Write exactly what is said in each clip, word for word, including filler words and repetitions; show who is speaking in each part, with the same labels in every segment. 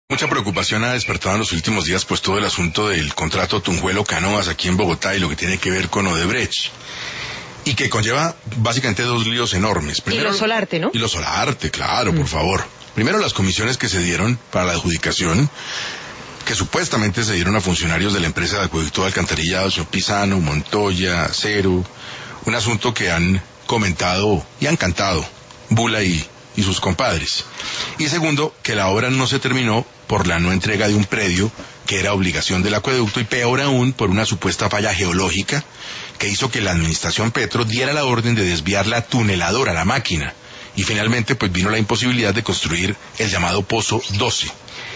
Speaker 1: Mucha preocupación ha despertado en los últimos días pues todo el asunto del contrato Tunjuelo-Canoas aquí en Bogotá y lo que tiene que ver con Odebrecht. Y que conlleva básicamente dos líos enormes.
Speaker 2: Primero, y lo Solarte, ¿no?
Speaker 1: Y lo Solarte, claro, mm. por favor. Primero las comisiones que se dieron para la adjudicación, que supuestamente se dieron a funcionarios de la empresa de acueducto de alcantarillado, señor Pisano, Montoya, Cero. Un asunto que han comentado y han cantado Bula y... y sus compadres. Y segundo, que la obra no se terminó por la no entrega de un predio que era obligación del acueducto y peor aún por una supuesta falla geológica que hizo que la administración Petro diera la orden de desviar la tuneladora, la máquina, y finalmente pues vino la imposibilidad de construir el llamado Pozo doce.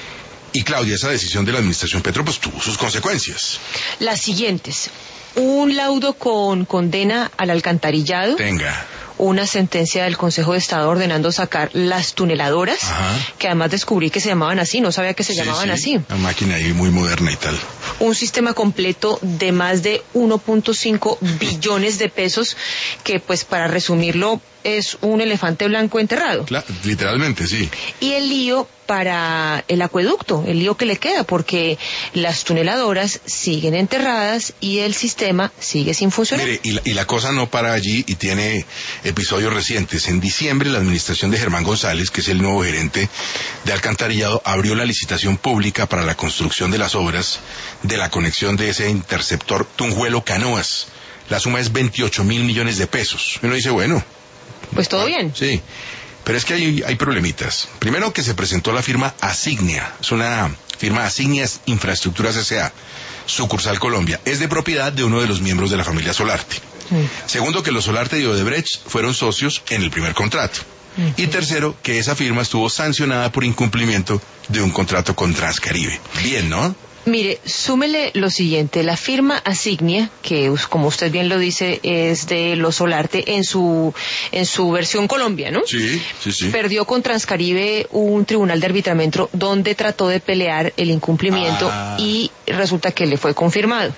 Speaker 1: Y Claudia, esa decisión de la administración Petro pues tuvo sus consecuencias.
Speaker 2: Las siguientes: un laudo con condena al alcantarillado.
Speaker 1: Tenga.
Speaker 2: Una sentencia del Consejo de Estado ordenando sacar las tuneladoras, Ajá. que además descubrí que se llamaban así, no sabía que se sí, llamaban
Speaker 1: sí.
Speaker 2: así.
Speaker 1: Una máquina ahí muy moderna y tal.
Speaker 2: Un sistema completo de más de uno punto cinco billones de pesos, que pues para resumirlo es un elefante blanco enterrado.
Speaker 1: Claro, literalmente, sí.
Speaker 2: Y el lío para el acueducto, el lío que le queda, porque las tuneladoras siguen enterradas y el sistema sigue sin funcionar.
Speaker 1: Mire, y la, y la cosa no para allí y tiene episodios recientes. En diciembre, la administración de Germán González, que es el nuevo gerente de alcantarillado, abrió la licitación pública para la construcción de las obras de la conexión de ese interceptor Tunjuelo-Canoas. La suma es veintiocho mil millones de pesos. Uno dice, bueno...
Speaker 2: Pues todo bien.
Speaker 1: Sí, pero es que hay, hay problemitas. Primero que se presentó la firma Asignia, es una firma Asignias Infraestructuras S A, sucursal Colombia. Es de propiedad de uno de los miembros de la familia Solarte. Mm. Segundo, que los Solarte y Odebrecht fueron socios en el primer contrato. Mm. Y tercero, que esa firma estuvo sancionada por incumplimiento de un contrato con Transcaribe. Bien, ¿no?
Speaker 2: Mire, súmele lo siguiente: la firma Asignia, que como usted bien lo dice, es de los Solarte en su en su versión Colombia, ¿no?
Speaker 1: Sí, sí, sí.
Speaker 2: Perdió con Transcaribe un tribunal de arbitramiento donde trató de pelear el incumplimiento ah. y resulta que le fue confirmado.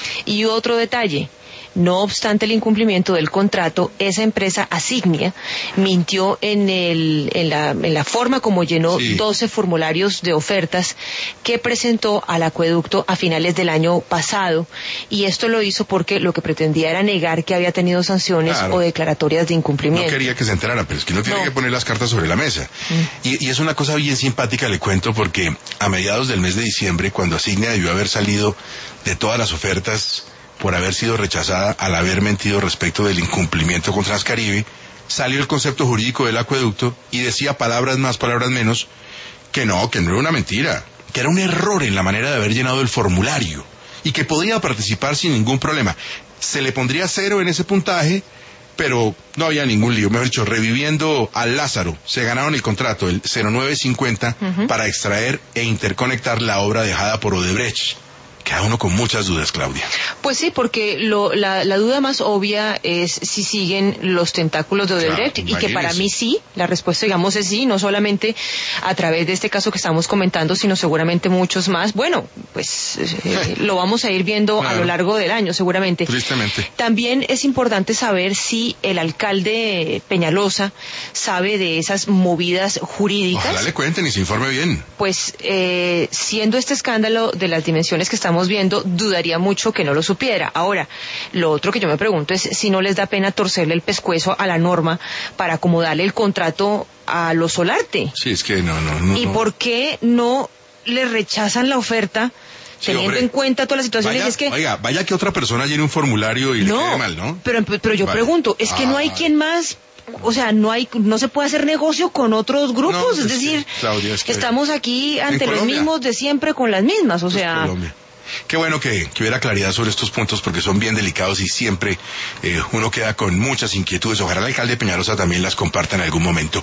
Speaker 2: Y otro detalle: no obstante el incumplimiento del contrato, esa empresa Asignia mintió en el en la en la forma como llenó sí. doce formularios de ofertas que presentó al acueducto a finales del año pasado, y esto lo hizo porque lo que pretendía era negar que había tenido sanciones claro. o declaratorias de incumplimiento.
Speaker 1: No quería que se enterara, pero es que no tiene no. que poner las cartas sobre la mesa. Mm. Y, y es una cosa bien simpática, le cuento, porque a mediados del mes de diciembre, cuando Asignia debió haber salido de todas las ofertas por haber sido rechazada al haber mentido respecto del incumplimiento con Transcaribe, salió el concepto jurídico del acueducto y decía palabras más, palabras menos, que no, que no era una mentira, que era un error en la manera de haber llenado el formulario y que podía participar sin ningún problema. Se le pondría cero en ese puntaje, pero no había ningún lío. Mejor dicho, reviviendo al Lázaro, se ganaron el contrato, el cero nueve cincuenta, uh-huh. para extraer e interconectar la obra dejada por Odebrecht. Queda uno con muchas dudas, Claudia.
Speaker 2: Pues sí, porque lo, la, la duda más obvia es si siguen los tentáculos de Odebrecht, claro, y que para mí sí, la respuesta digamos es sí, no solamente a través de este caso que estamos comentando, sino seguramente muchos más. Bueno, pues eh, lo vamos a ir viendo claro. a lo largo del año seguramente.
Speaker 1: Tristemente.
Speaker 2: También es importante saber si el alcalde Peñalosa sabe de esas movidas jurídicas.
Speaker 1: Ojalá le cuenten y se informe bien.
Speaker 2: Pues eh, siendo este escándalo de las dimensiones que estamos viendo, dudaría mucho que no lo supiera. Ahora, lo otro que yo me pregunto es si no les da pena torcerle el pescuezo a la norma para acomodarle el contrato a los Solarte.
Speaker 1: Sí, es que no, no, no.
Speaker 2: ¿Y
Speaker 1: no.
Speaker 2: por qué no le rechazan la oferta?
Speaker 1: Sí,
Speaker 2: teniendo
Speaker 1: hombre,
Speaker 2: en cuenta todas las situaciones?
Speaker 1: vaya,
Speaker 2: es que
Speaker 1: oiga, vaya que otra persona llene un formulario y
Speaker 2: no,
Speaker 1: le quede mal, ¿no?
Speaker 2: Pero, pero yo vale. pregunto, es que ah, no hay quien más... O sea, no hay, no se puede hacer negocio con otros grupos, no, es, es decir, que, Claudia, es que estamos aquí ante los mismos de siempre con las mismas, o sea...
Speaker 1: Colombia. Qué bueno que, que hubiera claridad sobre estos puntos porque son bien delicados y siempre eh, uno queda con muchas inquietudes. Ojalá el alcalde Peñalosa también las comparta en algún momento.